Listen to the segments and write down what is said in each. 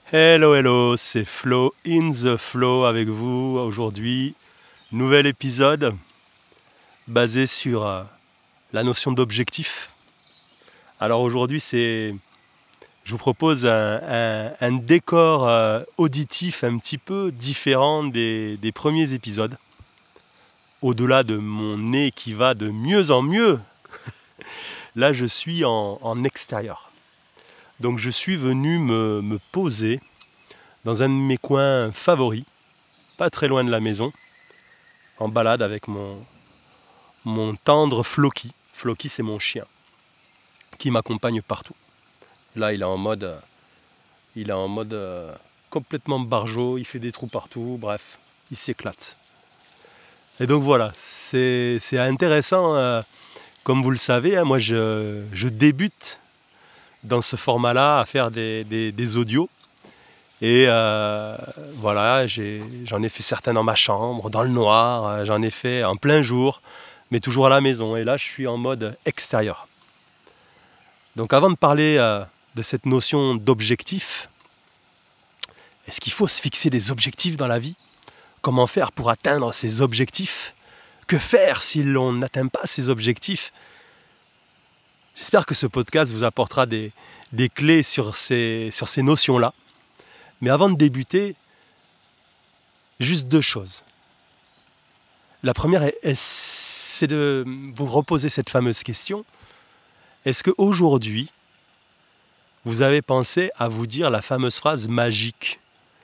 Hello, hello, c'est Flo in the Flow avec vous aujourd'hui. Nouvel épisode basé sur la notion d'objectif. Alors aujourd'hui, je vous propose un décor auditif un petit peu différent des premiers épisodes. Au-delà de mon nez qui va de mieux en mieux, là je suis en extérieur. Donc je suis venu me poser dans un de mes coins favoris, pas très loin de la maison, en balade avec mon tendre Floki. Floki, c'est mon chien qui m'accompagne partout. Là, il est en mode complètement barjot, il fait des trous partout, bref, il s'éclate. Et donc voilà, c'est intéressant. Comme vous le savez, hein, moi je débute dans ce format-là à faire des audios. Et voilà, j'en ai fait certains dans ma chambre, dans le noir, j'en ai fait en plein jour, mais toujours à la maison. Et là, je suis en mode extérieur. Donc avant de parler de cette notion d'objectif, est-ce qu'il faut se fixer des objectifs dans la vie? Comment faire pour atteindre ces objectifs? Que faire si l'on n'atteint pas ces objectifs? J'espère que ce podcast vous apportera des clés sur ces notions-là. Mais avant de débuter, juste deux choses. La première, c'est de vous reposer cette fameuse question. Est-ce qu'aujourd'hui, vous avez pensé à vous dire la fameuse phrase magique?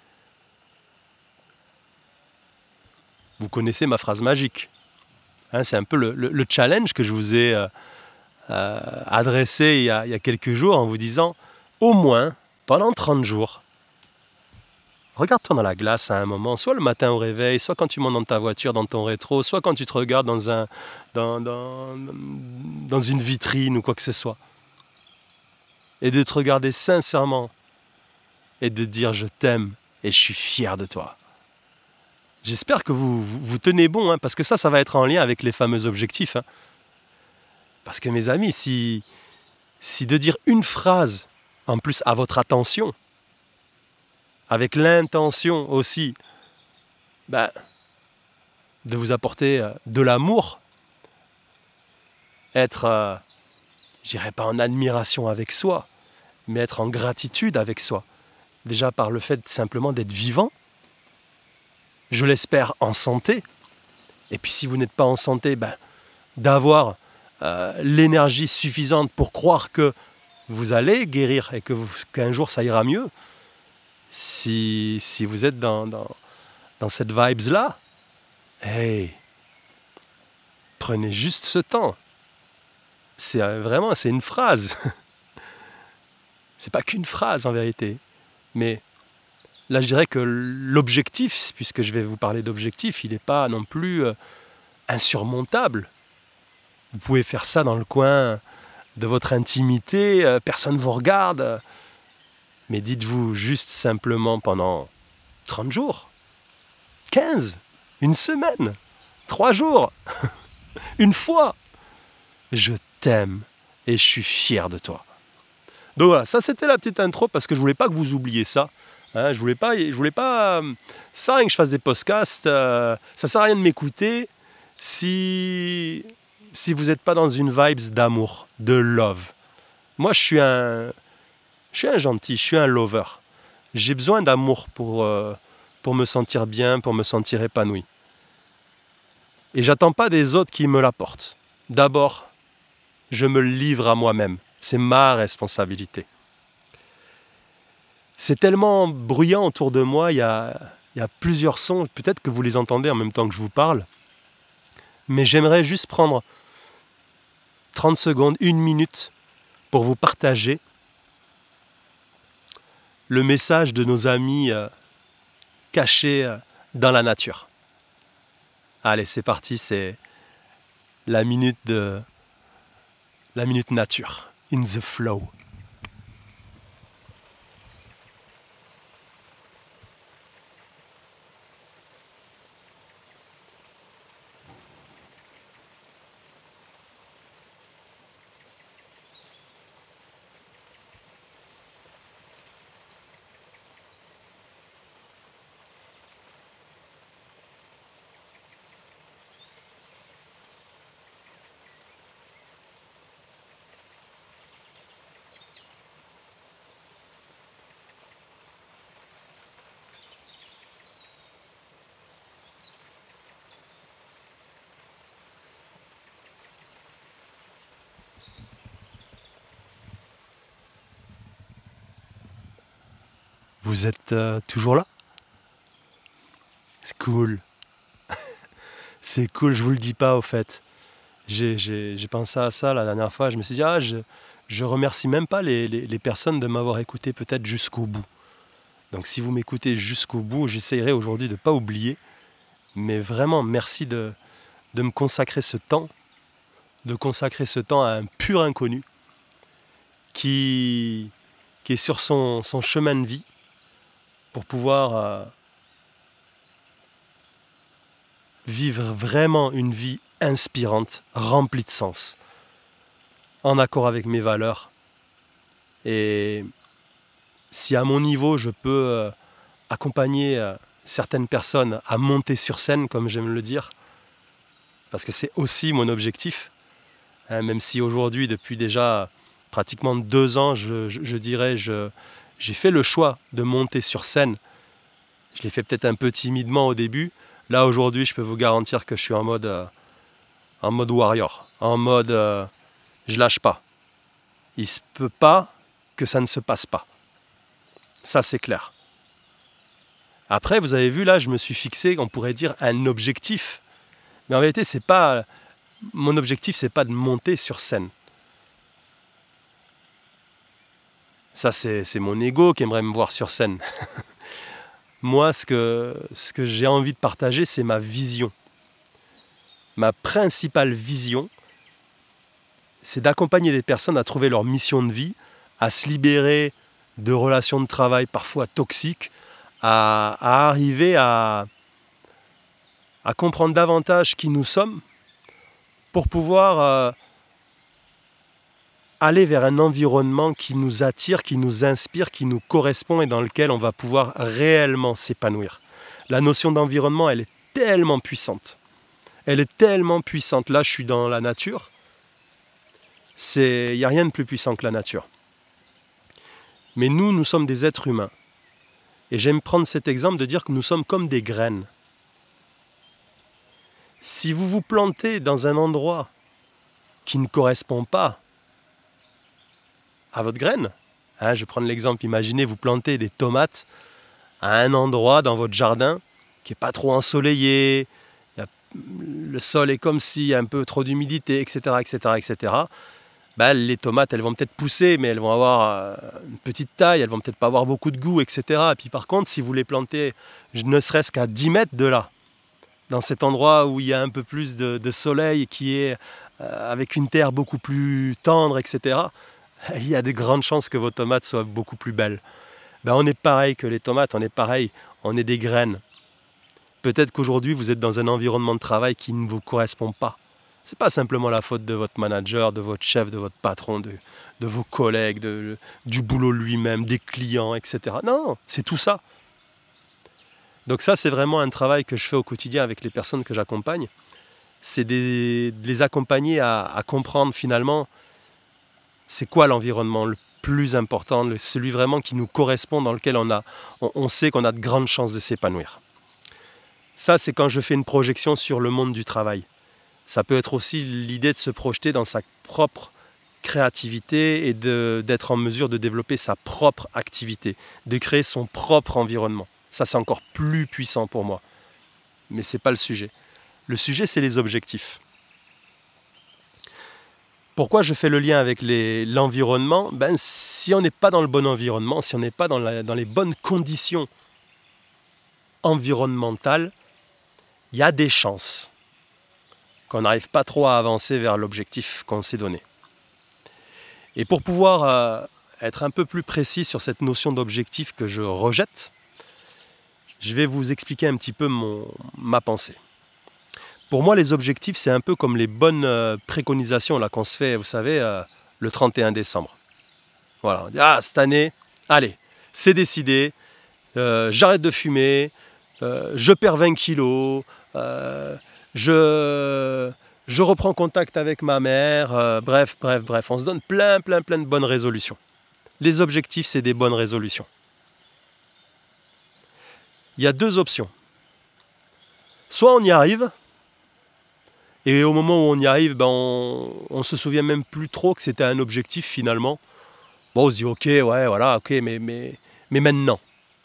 Vous connaissez ma phrase magique. Hein, c'est un peu le challenge que je vous ai adressé il y a quelques jours en vous disant, au moins, pendant 30 jours, regarde-toi dans la glace à un moment, soit le matin au réveil, soit quand tu montes dans ta voiture, dans ton rétro, soit quand tu te regardes dans une vitrine ou quoi que ce soit. Et de te regarder sincèrement et de dire je t'aime et je suis fier de toi. J'espère que vous tenez bon, hein, parce que ça va être en lien avec les fameux objectifs. Hein. Parce que mes amis, si de dire une phrase, en plus à votre attention, avec l'intention aussi de vous apporter de l'amour, être, je dirais pas en admiration avec soi, mais être en gratitude avec soi. Déjà par le fait simplement d'être vivant, je l'espère en santé, et puis si vous n'êtes pas en santé, d'avoir l'énergie suffisante pour croire que vous allez guérir et qu'un jour ça ira mieux. Si vous êtes dans cette vibes-là, hey, prenez juste ce temps. C'est une phrase. C'est pas qu'une phrase en vérité. Mais là, je dirais que l'objectif, puisque je vais vous parler d'objectif, il n'est pas non plus insurmontable. Vous pouvez faire ça dans le coin de votre intimité, personne ne vous regarde. Mais dites-vous juste simplement pendant 30 jours, 15, une semaine, 3 jours, une fois, je t'aime et je suis fier de toi. Donc voilà, ça c'était la petite intro parce que je voulais pas que vous oubliez ça. Hein, je voulais pas, ça sert à rien que je fasse des podcasts, ça sert à rien de m'écouter si vous n'êtes pas dans une vibes d'amour, de love. Moi je suis un gentil, je suis un lover. J'ai besoin d'amour pour me sentir bien, pour me sentir épanoui. Et j'attends pas des autres qui me l'apportent. D'abord, je me livre à moi-même. C'est ma responsabilité. C'est tellement bruyant autour de moi, il y a plusieurs sons, peut-être que vous les entendez en même temps que je vous parle, mais j'aimerais juste prendre 30 secondes, 1 minute pour vous partager le message de nos amis cachés dans la nature. Allez, c'est parti, c'est la minute nature, in the flow. Vous êtes toujours là? C'est cool. C'est cool, je vous le dis pas au fait. J'ai pensé à ça la dernière fois, je me suis dit, je remercie même pas les personnes de m'avoir écouté peut-être jusqu'au bout. Donc si vous m'écoutez jusqu'au bout, j'essayerai aujourd'hui de ne pas oublier, mais vraiment merci de me consacrer ce temps, de consacrer ce temps à un pur inconnu qui est sur son chemin de vie pour pouvoir vivre vraiment une vie inspirante, remplie de sens, en accord avec mes valeurs. Et si à mon niveau je peux accompagner certaines personnes à monter sur scène, comme j'aime le dire, parce que c'est aussi mon objectif, hein, même si aujourd'hui, depuis déjà pratiquement 2 ans, je dirais, j'ai fait le choix de monter sur scène. Je l'ai fait peut-être un peu timidement au début. Là, aujourd'hui, je peux vous garantir que je suis en mode warrior, en mode je lâche pas. Il se peut pas que ça ne se passe pas. Ça, c'est clair. Après, vous avez vu, là, je me suis fixé, on pourrait dire, un objectif. Mais en réalité, mon objectif, c'est pas de monter sur scène. Ça, c'est mon ego qui aimerait me voir sur scène. Moi, ce que j'ai envie de partager, c'est ma vision. Ma principale vision, c'est d'accompagner des personnes à trouver leur mission de vie, à se libérer de relations de travail parfois toxiques, à arriver à comprendre davantage qui nous sommes pour pouvoir aller vers un environnement qui nous attire, qui nous inspire, qui nous correspond et dans lequel on va pouvoir réellement s'épanouir. La notion d'environnement, elle est tellement puissante. Elle est tellement puissante. Là, je suis dans la nature. Il n'y a rien de plus puissant que la nature. Mais nous sommes des êtres humains. Et j'aime prendre cet exemple de dire que nous sommes comme des graines. Si vous vous plantez dans un endroit qui ne correspond pas à votre graine, hein, je vais prendre l'exemple, imaginez vous plantez des tomates à un endroit dans votre jardin qui n'est pas trop ensoleillé, le sol est comme s'il y a un peu trop d'humidité, etc., etc., etc., ben, les tomates, elles vont peut-être pousser, mais elles vont avoir une petite taille, elles vont peut-être pas avoir beaucoup de goût, etc. Et puis par contre, si vous les plantez ne serait-ce qu'à 10 mètres de là, dans cet endroit où il y a un peu plus de soleil, qui est avec une terre beaucoup plus tendre, etc., il y a de grandes chances que vos tomates soient beaucoup plus belles. Ben, on est pareil que les tomates, on est pareil, on est des graines. Peut-être qu'aujourd'hui, vous êtes dans un environnement de travail qui ne vous correspond pas. Ce n'est pas simplement la faute de votre manager, de votre chef, de votre patron, de vos collègues, du boulot lui-même, des clients, etc. Non, c'est tout ça. Donc ça, c'est vraiment un travail que je fais au quotidien avec les personnes que j'accompagne. C'est de les accompagner à comprendre finalement c'est quoi l'environnement le plus important, celui vraiment qui nous correspond, dans lequel on sait qu'on a de grandes chances de s'épanouir. Ça, c'est quand je fais une projection sur le monde du travail. Ça peut être aussi l'idée de se projeter dans sa propre créativité et d'être en mesure de développer sa propre activité, de créer son propre environnement. Ça, c'est encore plus puissant pour moi. Mais ce n'est pas le sujet. Le sujet, c'est les objectifs. Pourquoi je fais le lien avec l'environnement ? Ben, si on n'est pas dans le bon environnement, si on n'est pas dans les bonnes conditions environnementales, il y a des chances qu'on n'arrive pas trop à avancer vers l'objectif qu'on s'est donné. Et pour pouvoir être un peu plus précis sur cette notion d'objectif que je rejette, je vais vous expliquer un petit peu ma pensée. Pour moi, les objectifs, c'est un peu comme les bonnes préconisations là, qu'on se fait, vous savez, le 31 décembre. Voilà, on dit, cette année, allez, c'est décidé, j'arrête de fumer, je perds 20 kilos, je reprends contact avec ma mère, bref, on se donne plein de bonnes résolutions. Les objectifs, c'est des bonnes résolutions. Il y a 2 options. Soit on y arrive, et au moment où on y arrive, ben on se souvient même plus trop que c'était un objectif finalement. Bon, on se dit ok, ouais, voilà, ok, mais maintenant.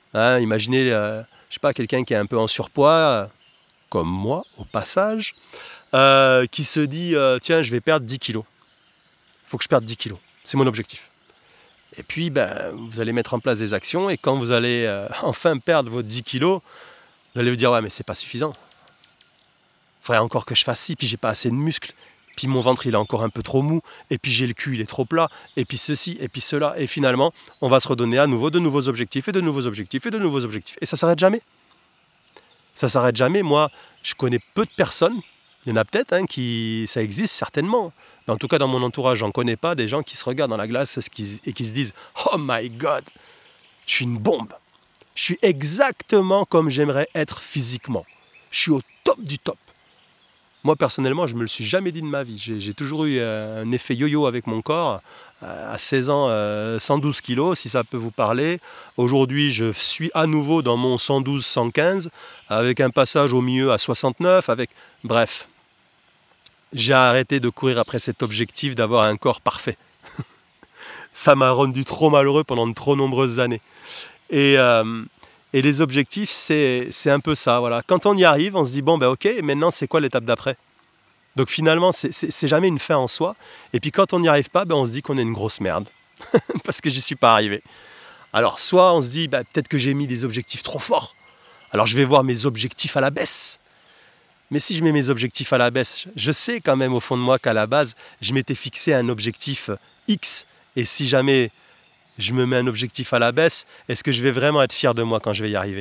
Hein, imaginez, je sais pas, quelqu'un qui est un peu en surpoids, comme moi au passage, qui se dit tiens, je vais perdre 10 kilos. Il faut que je perde 10 kilos. C'est mon objectif. Et puis, vous allez mettre en place des actions et quand vous allez enfin perdre vos 10 kilos, vous allez vous dire ouais, mais c'est pas suffisant. Il faudrait encore que je fasse ci, puis j'ai pas assez de muscles. Puis mon ventre il est encore un peu trop mou, et puis j'ai le cul il est trop plat, et puis ceci, et puis cela, et finalement on va se redonner à nouveau de nouveaux objectifs, et de nouveaux objectifs, et de nouveaux objectifs. Et ça s'arrête jamais. Ça s'arrête jamais. Moi, je connais peu de personnes, il y en a peut-être qui, ça existe certainement, mais en tout cas dans mon entourage, j'en connais pas des gens qui se regardent dans la glace et qui se disent « Oh my God, je suis une bombe. Je suis exactement comme j'aimerais être physiquement. Je suis au top du top. » Moi, personnellement, je ne me le suis jamais dit de ma vie. J'ai toujours eu un effet yo-yo avec mon corps. À 16 ans, 112 kilos, si ça peut vous parler. Aujourd'hui, je suis à nouveau dans mon 112-115, avec un passage au milieu à 69. Bref, j'ai arrêté de courir après cet objectif d'avoir un corps parfait. Ça m'a rendu trop malheureux pendant de trop nombreuses années. Et les objectifs, c'est un peu ça. Voilà. Quand on y arrive, on se dit, bon, ok, maintenant, c'est quoi l'étape d'après ? Donc finalement, c'est jamais une fin en soi. Et puis quand on n'y arrive pas, on se dit qu'on est une grosse merde. Parce que j'y suis pas arrivé. Alors soit on se dit, peut-être que j'ai mis des objectifs trop forts. Alors je vais voir mes objectifs à la baisse. Mais si je mets mes objectifs à la baisse, je sais quand même au fond de moi qu'à la base, je m'étais fixé un objectif X. Et si jamais je me mets un objectif à la baisse, est-ce que je vais vraiment être fier de moi quand je vais y arriver ?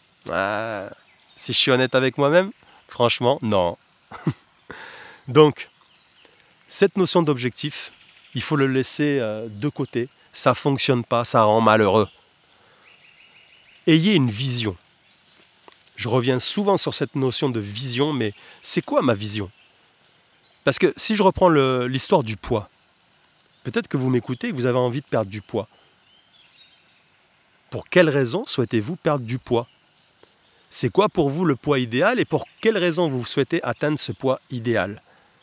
Si je suis honnête avec moi-même, franchement, non. Donc, cette notion d'objectif, il faut le laisser de côté. Ça ne fonctionne pas, ça rend malheureux. Ayez une vision. Je reviens souvent sur cette notion de vision, mais c'est quoi ma vision ? Parce que si je reprends l'histoire du poids, peut-être que vous m'écoutez et que vous avez envie de perdre du poids. Pour quelle raison souhaitez-vous perdre du poids ? C'est quoi pour vous le poids idéal et pour quelle raison vous souhaitez atteindre ce poids idéal ?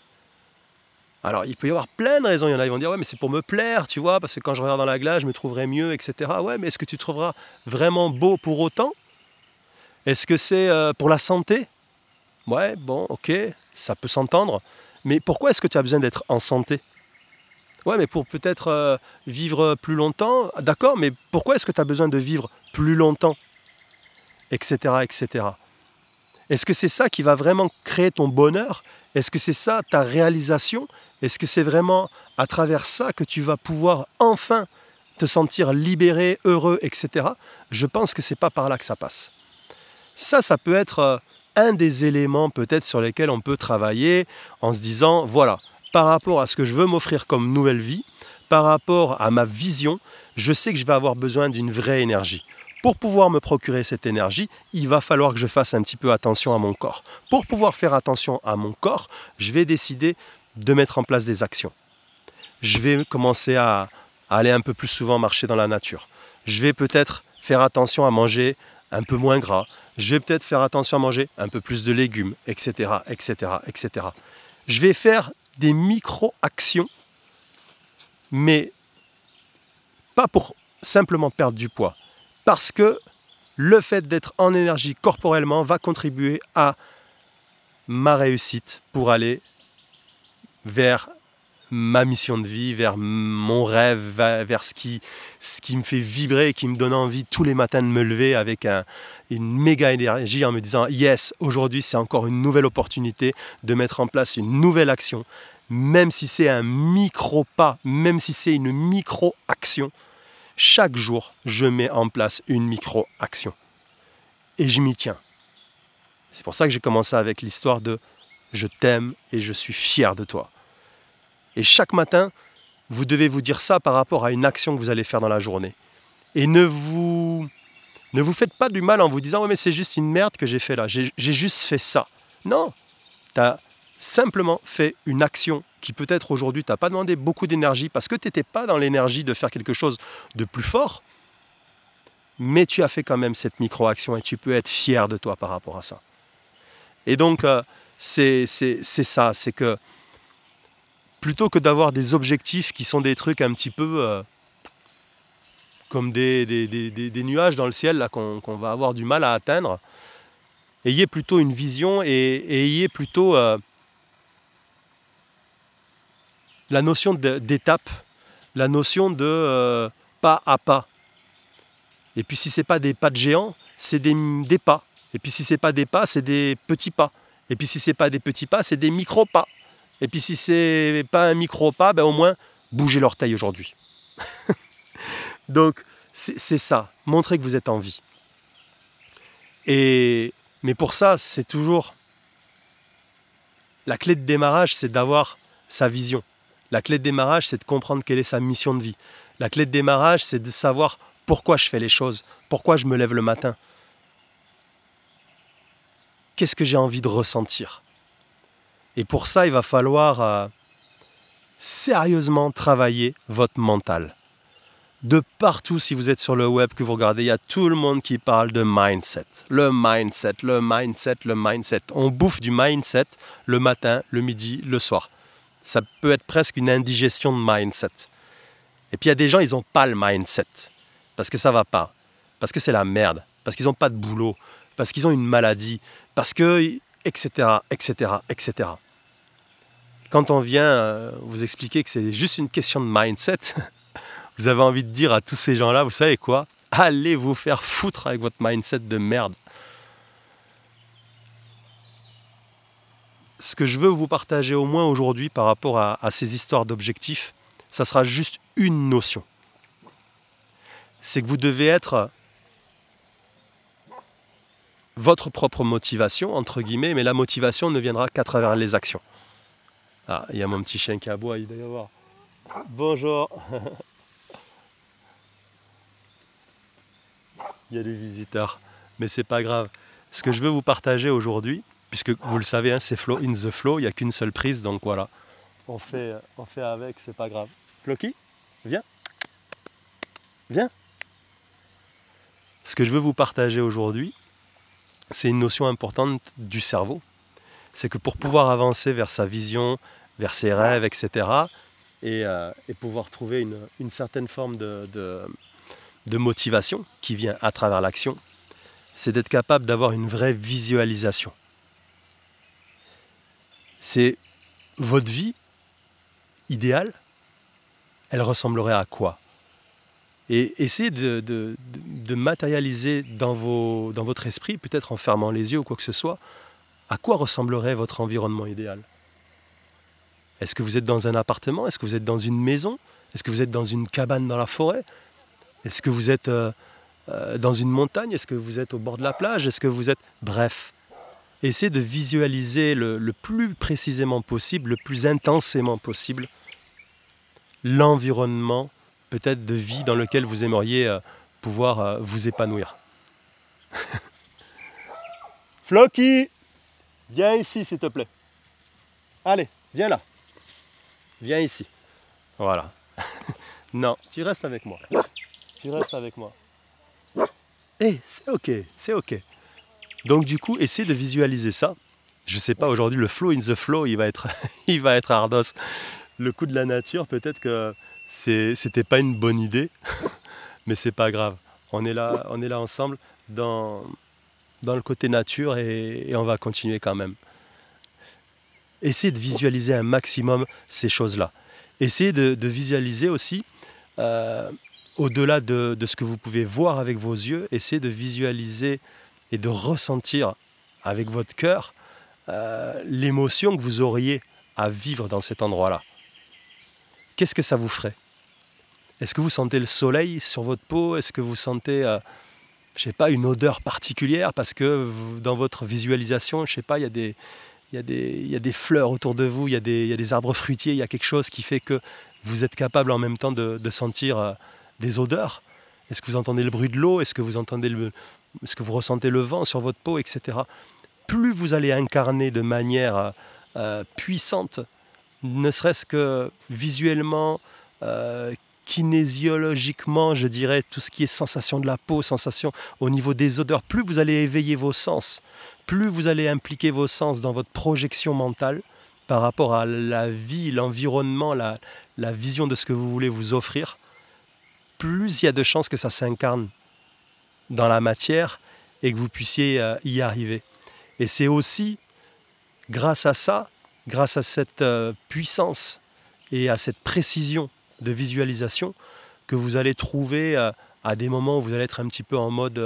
Alors, il peut y avoir plein de raisons. Il y en a qui vont dire « Ouais, mais c'est pour me plaire, tu vois, parce que quand je regarde dans la glace, je me trouverai mieux, etc. » Ouais, mais est-ce que tu te trouveras vraiment beau pour autant ? Est-ce que c'est pour la santé ? Ouais, bon, ok, ça peut s'entendre. Mais pourquoi est-ce que tu as besoin d'être en santé ? Ouais, mais pour peut-être vivre plus longtemps. D'accord, mais pourquoi est-ce que tu as besoin de vivre plus longtemps ? Etc., etc. Est-ce que c'est ça qui va vraiment créer ton bonheur ? Est-ce que c'est ça ta réalisation ? Est-ce que c'est vraiment à travers ça que tu vas pouvoir enfin te sentir libéré, heureux, etc. ? Je pense que ce n'est pas par là que ça passe. Ça peut être un des éléments peut-être sur lesquels on peut travailler en se disant, voilà, par rapport à ce que je veux m'offrir comme nouvelle vie, par rapport à ma vision, je sais que je vais avoir besoin d'une vraie énergie. Pour pouvoir me procurer cette énergie, il va falloir que je fasse un petit peu attention à mon corps. Pour pouvoir faire attention à mon corps, je vais décider de mettre en place des actions. Je vais commencer à aller un peu plus souvent marcher dans la nature. Je vais peut-être faire attention à manger un peu moins gras. Je vais peut-être faire attention à manger un peu plus de légumes, etc., etc., etc. Je vais faire des micro-actions, mais pas pour simplement perdre du poids. Parce que le fait d'être en énergie corporellement va contribuer à ma réussite pour aller vers ma mission de vie, vers mon rêve, vers ce qui me fait vibrer et qui me donne envie tous les matins de me lever avec une méga énergie en me disant « Yes, aujourd'hui c'est encore une nouvelle opportunité de mettre en place une nouvelle action, même si c'est un micro-pas, même si c'est une micro-action. » Chaque jour, je mets en place une micro-action. Et je m'y tiens. C'est pour ça que j'ai commencé avec l'histoire de « Je t'aime et je suis fier de toi ». Et chaque matin, vous devez vous dire ça par rapport à une action que vous allez faire dans la journée. Et ne vous faites pas du mal en vous disant « Ouais, mais c'est juste une merde que j'ai fait là, j'ai juste fait ça ». Non, tu as simplement fait une action qui peut-être aujourd'hui t'a pas demandé beaucoup d'énergie parce que tu n'étais pas dans l'énergie de faire quelque chose de plus fort, mais tu as fait quand même cette micro-action et tu peux être fier de toi par rapport à ça. Et donc, c'est ça, c'est que plutôt que d'avoir des objectifs qui sont des trucs un petit peu comme des nuages dans le ciel là, qu'on va avoir du mal à atteindre. Ayez plutôt une vision et ayez plutôt la notion d'étape, la notion de pas à pas. Et puis si ce n'est pas des pas de géant, c'est des pas. Et puis si ce n'est pas des pas, c'est des petits pas. Et puis si ce n'est pas des petits pas, c'est des micro-pas. Et puis si ce n'est pas un micro-pas, ben au moins bougez l'orteil aujourd'hui. Donc c'est ça, montrez que vous êtes en vie. Mais pour ça, c'est toujours... La clé de démarrage, c'est d'avoir sa vision. La clé de démarrage, c'est de comprendre quelle est sa mission de vie. La clé de démarrage, c'est de savoir pourquoi je fais les choses, pourquoi je me lève le matin. Qu'est-ce que j'ai envie de ressentir? Et pour ça, il va falloir sérieusement travailler votre mental. De partout, si vous êtes sur le web, que vous regardez, il y a tout le monde qui parle de mindset. Le mindset, le mindset, le mindset. On bouffe du mindset le matin, le midi, le soir. Ça peut être presque une indigestion de mindset. Et puis il y a des gens, ils n'ont pas le mindset. Parce que ça ne va pas. Parce que c'est la merde. Parce qu'ils n'ont pas de boulot. Parce qu'ils ont une maladie. Parce que... etc., etc., etc. Quand on vient vous expliquer que c'est juste une question de mindset... Vous avez envie de dire à tous ces gens-là, vous savez quoi? Allez vous faire foutre avec votre mindset de merde. Ce que je veux vous partager au moins aujourd'hui par rapport à ces histoires d'objectifs, ça sera juste une notion. C'est que vous devez être votre propre motivation, entre guillemets, mais la motivation ne viendra qu'à travers les actions. Ah, il y a mon petit chien qui aboie, il doit y avoir. Bonjour. Il y a des visiteurs, mais c'est pas grave. Ce que je veux vous partager aujourd'hui, puisque vous le savez, hein, c'est Flow in the Flow, il n'y a qu'une seule prise, donc voilà. On fait avec, c'est pas grave. Floki, viens. Viens. Ce que je veux vous partager aujourd'hui, c'est une notion importante du cerveau. C'est que pour pouvoir avancer vers sa vision, vers ses rêves, etc., et pouvoir trouver une certaine forme de motivation qui vient à travers l'action, c'est d'être capable d'avoir une vraie visualisation. C'est votre vie idéale, elle ressemblerait à quoi? Et essayez de matérialiser dans votre esprit, peut-être en fermant les yeux ou quoi que ce soit, à quoi ressemblerait votre environnement idéal? Est-ce que vous êtes dans un appartement? Est-ce que vous êtes dans une maison? Est-ce que vous êtes dans une cabane dans la forêt? Est-ce que vous êtes dans une montagne? Est-ce que vous êtes au bord de la plage? Est-ce que vous êtes... Bref, essayez de visualiser le plus précisément possible, le plus intensément possible, l'environnement peut-être de vie dans lequel vous aimeriez pouvoir vous épanouir. Floki, viens ici s'il te plaît. Allez, viens là. Viens ici. Voilà. Non, tu restes avec moi. Tu restes avec moi. C'est ok, c'est ok. Donc du coup, essayez de visualiser ça. Je sais pas, aujourd'hui le flow in the flow, il va être ardos. Le coup de la nature, peut-être que c'était pas une bonne idée, mais c'est pas grave. On est là ensemble dans le côté nature et on va continuer quand même. Essayez de visualiser un maximum ces choses-là. Essayez de visualiser aussi au-delà de ce que vous pouvez voir avec vos yeux, essayez de visualiser et de ressentir avec votre cœur l'émotion que vous auriez à vivre dans cet endroit-là. Qu'est-ce que ça vous ferait? Est-ce que vous sentez le soleil sur votre peau? Est-ce que vous sentez, je sais pas, une odeur particulière? Parce que dans votre visualisation, je sais pas, il y a des fleurs autour de vous, il y a des arbres fruitiers, il y a quelque chose qui fait que vous êtes capable en même temps de sentir des odeurs. Est-ce que vous entendez le bruit de l'eau? Est-ce que vous ressentez le vent sur votre peau, etc. Plus vous allez incarner de manière puissante, ne serait-ce que visuellement, kinésiologiquement, je dirais, tout ce qui est sensation de la peau, sensation au niveau des odeurs, plus vous allez éveiller vos sens, plus vous allez impliquer vos sens dans votre projection mentale par rapport à la vie, l'environnement, la vision de ce que vous voulez vous offrir, plus il y a de chances que ça s'incarne dans la matière et que vous puissiez y arriver. Et c'est aussi grâce à ça, grâce à cette puissance et à cette précision de visualisation que vous allez trouver à des moments où vous allez être un petit peu en mode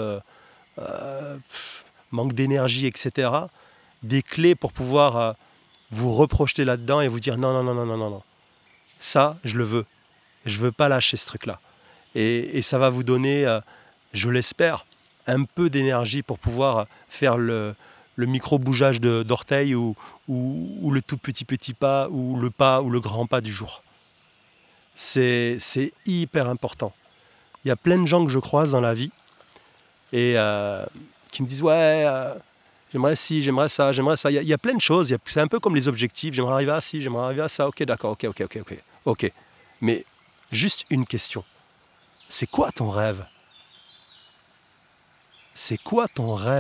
manque d'énergie, etc., des clés pour pouvoir vous reprojeter là-dedans et vous dire non, non, non, non, non, non, non. Ça, je le veux. Je ne veux pas lâcher ce truc-là. Et ça va vous donner, je l'espère, un peu d'énergie pour pouvoir faire le micro-bougeage d'orteil ou le tout petit pas ou le grand pas du jour. C'est hyper important. Il y a plein de gens que je croise dans la vie et qui me disent « Ouais, j'aimerais ci, j'aimerais ça, j'aimerais ça. » Il y a plein de choses. C'est un peu comme les objectifs. J'aimerais arriver à ci, j'aimerais arriver à ça. Ok, d'accord, ok. Mais juste une question. C'est quoi ton rêve ? C'est quoi ton rêve ?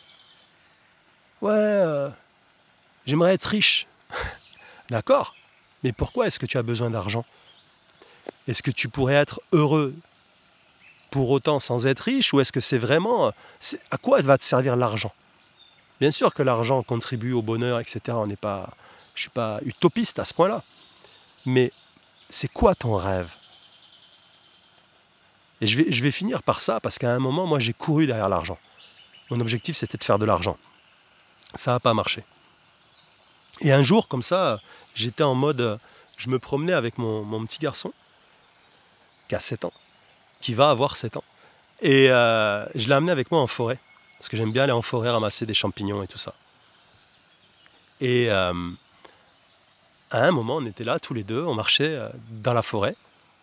Ouais, j'aimerais être riche. D'accord. Mais pourquoi est-ce que tu as besoin d'argent ? Est-ce que tu pourrais être heureux pour autant sans être riche ? Ou est-ce que c'est vraiment... à quoi va te servir l'argent ? Bien sûr que l'argent contribue au bonheur, etc. Je ne suis pas utopiste à ce point-là. Mais c'est quoi ton rêve ? Et je vais finir par ça, parce qu'à un moment, moi, j'ai couru derrière l'argent. Mon objectif, c'était de faire de l'argent. Ça n'a pas marché. Et un jour, comme ça, j'étais en mode... Je me promenais avec mon petit garçon, qui a 7 ans, qui va avoir 7 ans. Et je l'ai amené avec moi en forêt, parce que j'aime bien aller en forêt ramasser des champignons et tout ça. Et à un moment, on était là, tous les deux, on marchait dans la forêt.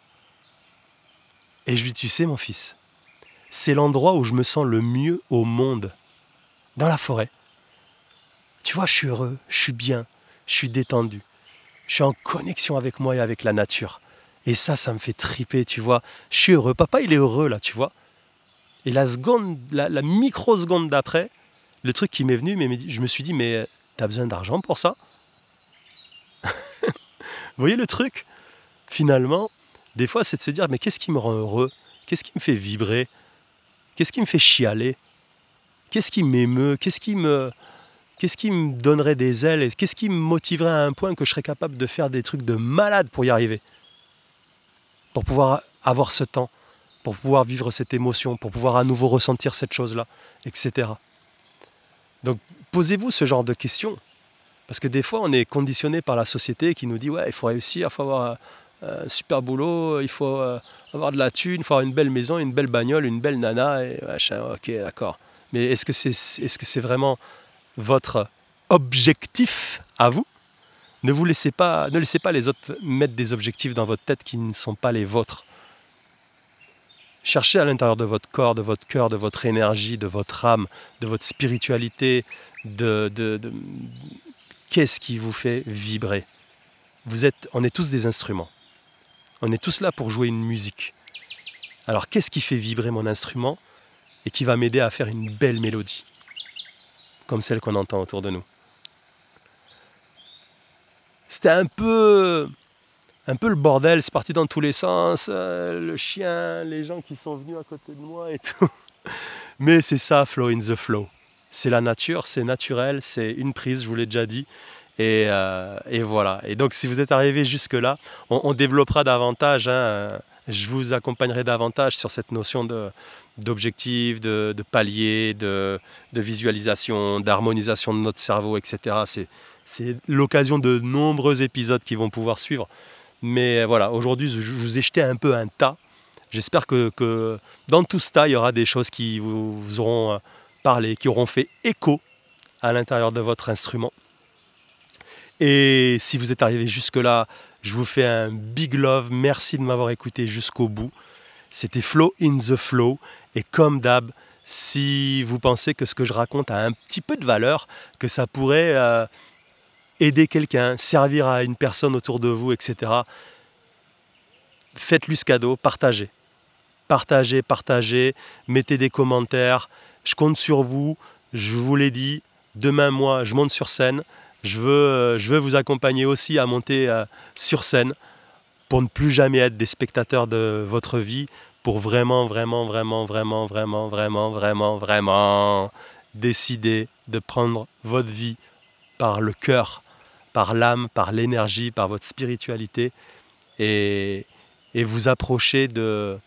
Et je lui dis, tu sais mon fils, c'est l'endroit où je me sens le mieux au monde, dans la forêt. Tu vois, je suis heureux, je suis bien, je suis détendu. Je suis en connexion avec moi et avec la nature. Et ça me fait triper, tu vois. Je suis heureux. Papa, il est heureux, là, tu vois. Et la microseconde d'après, le truc qui m'est venu, je me suis dit, mais t'as besoin d'argent pour ça ? Vous voyez le truc ? Finalement, des fois, c'est de se dire, mais qu'est-ce qui me rend heureux ? Qu'est-ce qui me fait vibrer ? Qu'est-ce qui me fait chialer ? Qu'est-ce qui m'émeut ? Qu'est-ce qui me donnerait des ailes ? Et qu'est-ce qui me motiverait à un point que je serais capable de faire des trucs de malade pour y arriver ? Pour pouvoir avoir ce temps, pour pouvoir vivre cette émotion, pour pouvoir à nouveau ressentir cette chose-là, etc. Donc, posez-vous ce genre de questions. Parce que des fois, on est conditionné par la société qui nous dit « Ouais, il faut réussir, il faut avoir un super boulot, il faut avoir de la thune, il faut avoir une belle maison, une belle bagnole, une belle nana, et machin, ok, d'accord. » Mais est-ce que c'est vraiment votre objectif à vous ? Ne laissez pas les autres mettre des objectifs dans votre tête qui ne sont pas les vôtres. Cherchez à l'intérieur de votre corps, de votre cœur, de votre énergie, de votre âme, de votre spiritualité, qu'est-ce qui vous fait vibrer ? On est tous des instruments. On est tous là pour jouer une musique. Alors qu'est-ce qui fait vibrer mon instrument et qui va m'aider à faire une belle mélodie, comme celle qu'on entend autour de nous ? C'était un peu le bordel, c'est parti dans tous les sens, le chien, les gens qui sont venus à côté de moi et tout. Mais c'est ça, flow in the flow. C'est la nature, c'est naturel, c'est une prise, je vous l'ai déjà dit. Et voilà. Et donc si vous êtes arrivé jusque-là, on développera davantage, hein, je vous accompagnerai davantage sur cette notion d'objectif, de palier, de visualisation, d'harmonisation de notre cerveau, etc. C'est l'occasion de nombreux épisodes qui vont pouvoir suivre. Mais voilà, aujourd'hui, je vous ai jeté un peu un tas. J'espère que dans tout ce tas, il y aura des choses qui vous auront parlé, qui auront fait écho à l'intérieur de votre instrument. Et si vous êtes arrivé jusque-là, je vous fais un big love. Merci de m'avoir écouté jusqu'au bout. C'était Flow in the Flow. Et comme d'hab, si vous pensez que ce que je raconte a un petit peu de valeur, que ça pourrait aider quelqu'un, servir à une personne autour de vous, etc., faites-lui ce cadeau, partagez. Partagez, mettez des commentaires. Je compte sur vous. Je vous l'ai dit, demain, moi, je monte sur scène. Je veux vous accompagner aussi à monter sur scène. pour ne plus jamais être des spectateurs de votre vie, pour vraiment décider de prendre votre vie par le cœur, par l'âme, par l'énergie, par votre spiritualité et vous approcher de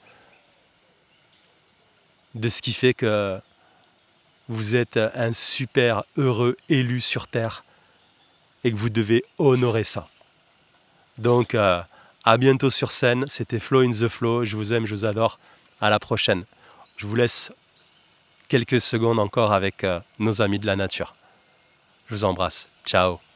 ce qui fait que vous êtes un super heureux élu sur Terre et que vous devez honorer ça. Donc, à bientôt sur scène. C'était Flow in the Flow. Je vous aime, je vous adore. À la prochaine. Je vous laisse quelques secondes encore avec nos amis de la nature. Je vous embrasse. Ciao.